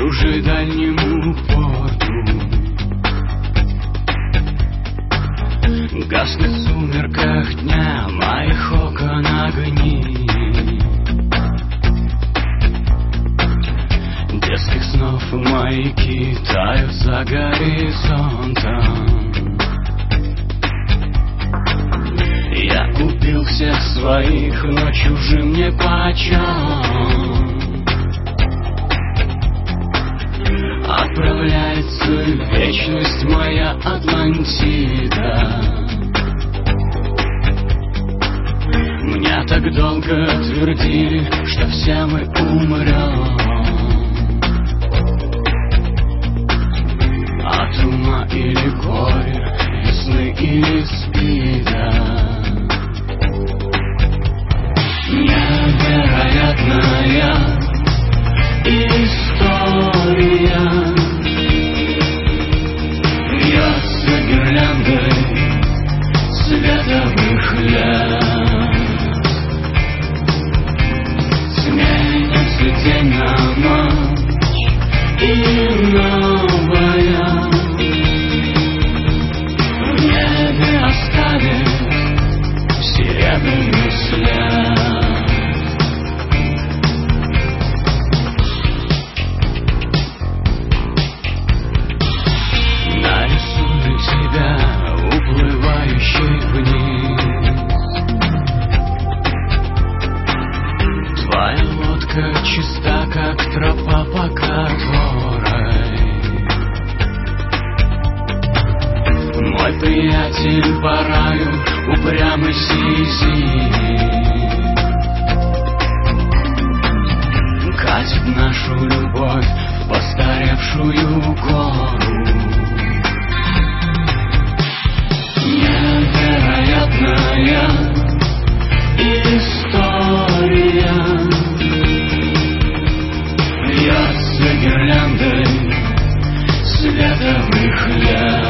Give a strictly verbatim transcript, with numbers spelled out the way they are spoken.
чужедальнему порту. Гаснет в сумерках дня моих окон огни. Детских снов маяки тают за горизонтом. Я убил всех своих, но чужим не почем. Отправляется в вечность моя Атлантида. Мне так долго твердили, что все мы умрем от ума или горя, весны или спида. Невероятная история вьется гирляндой световых лет. Сменится день на ночь и новая в небе оставит серебряный след. Чиста, как тропа, по которой мой приятель по раю упрямый сизиф катит нашу любовь в постаревшую гору. Невероятная история вьется гирляндой световых лет.